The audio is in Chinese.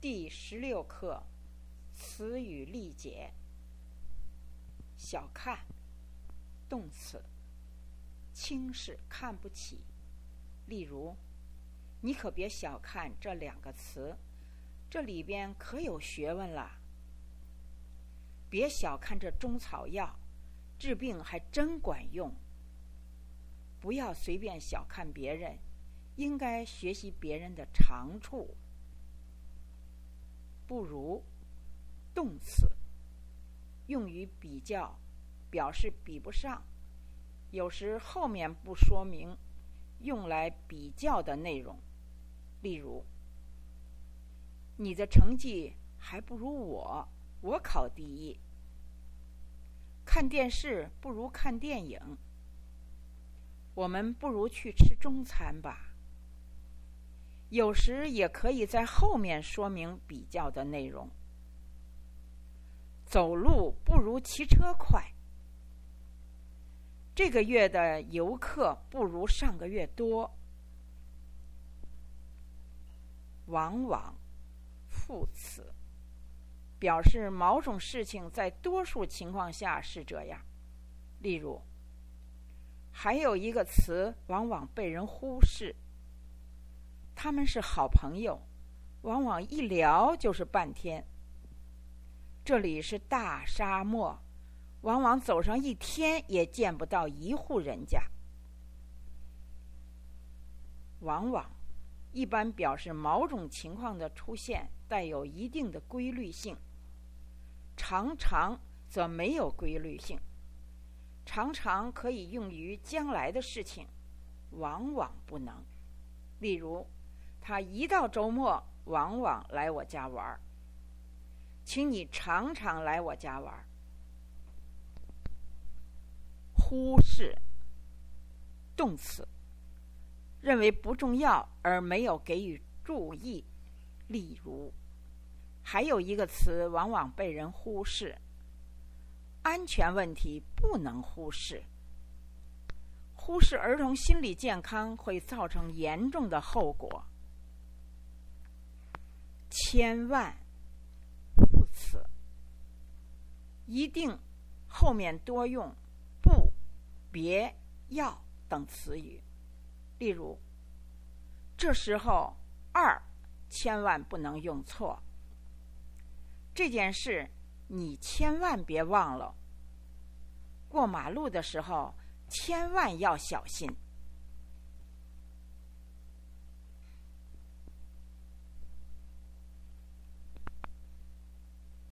第16课词语例解。小看，动词，轻视、看不起。例如，你可别小看这2个词，这里边可有学问了。别小看这中草药，治病还真管用。不要随便小看别人，应该学习别人的长处。不如，动词，用于比较，表示比不上，有时后面不说明用来比较的内容。例如，你的成绩还不如我考第一。看电视不如看电影，我们不如去吃中餐吧。有时也可以在后面说明比较的内容。走路不如骑车快。这个月的游客不如上个月多。往往，副词，表示某种事情在多数情况下是这样。例如，还有一个词往往被人忽视。他们是好朋友，往往一聊就是半天。这里是大沙漠，往往走上1天也见不到一户人家。往往一般表示某种情况的出现带有一定的规律性，常常则没有规律性。常常可以用于将来的事情，往往不能。例如，他一到周末往往来我家玩，请你常常来我家玩。忽视，动词，认为不重要而没有给予注意。例如，还有一个词往往被人忽视，安全问题不能忽视。忽视儿童心理健康会造成严重的后果。千万，副词，一定后面多用不、别、要等词语。例如，这时候千万不能用错。这件事你千万别忘了。过马路的时候千万要小心。